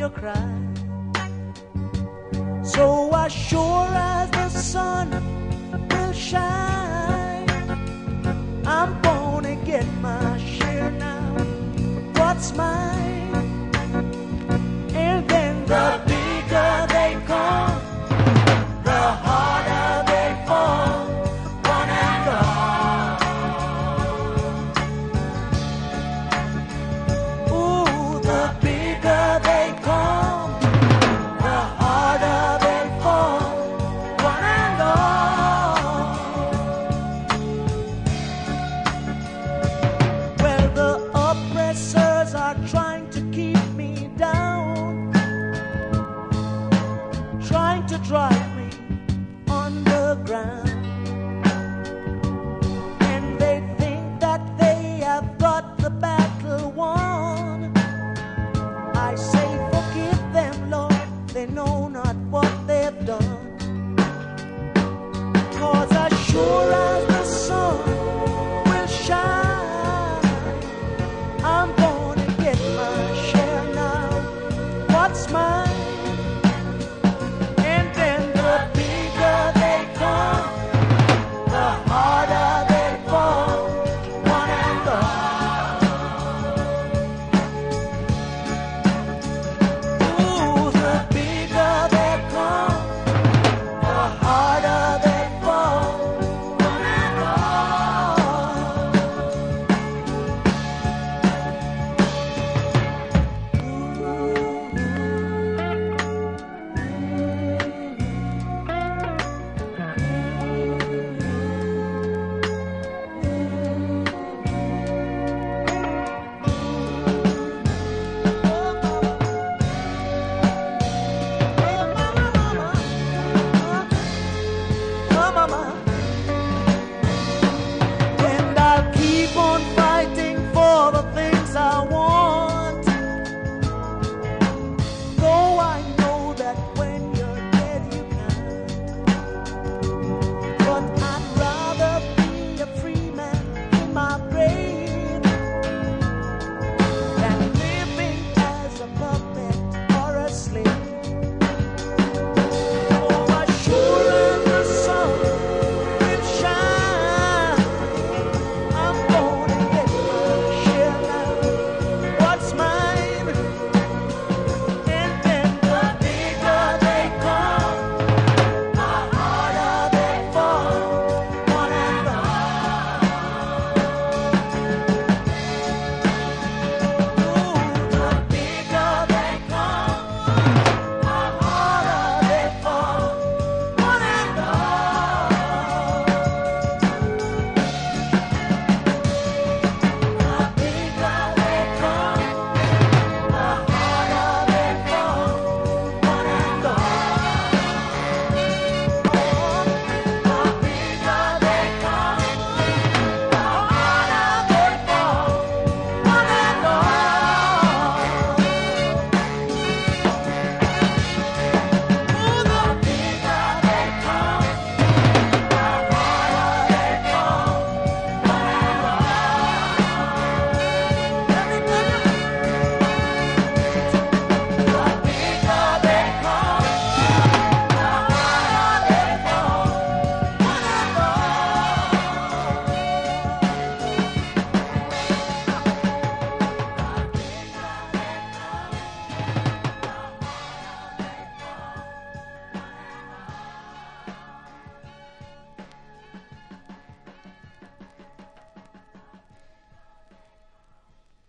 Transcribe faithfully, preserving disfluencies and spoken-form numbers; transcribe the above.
to cry. So as sure as the sun will shine, I'm gonna get my share now. What's mine? And then the bigger they come, the harder they fall, one and all. Ooh, the bigger they come, the harder they fall, one and all. Well, the oppressors are trying to keep me down, trying to drive me underground, and they think that they have got the battle won. I say forgive them, Lord, they know not what they've done. 'Cause as sure as the sun will shine, I'm gonna get my share now. What's my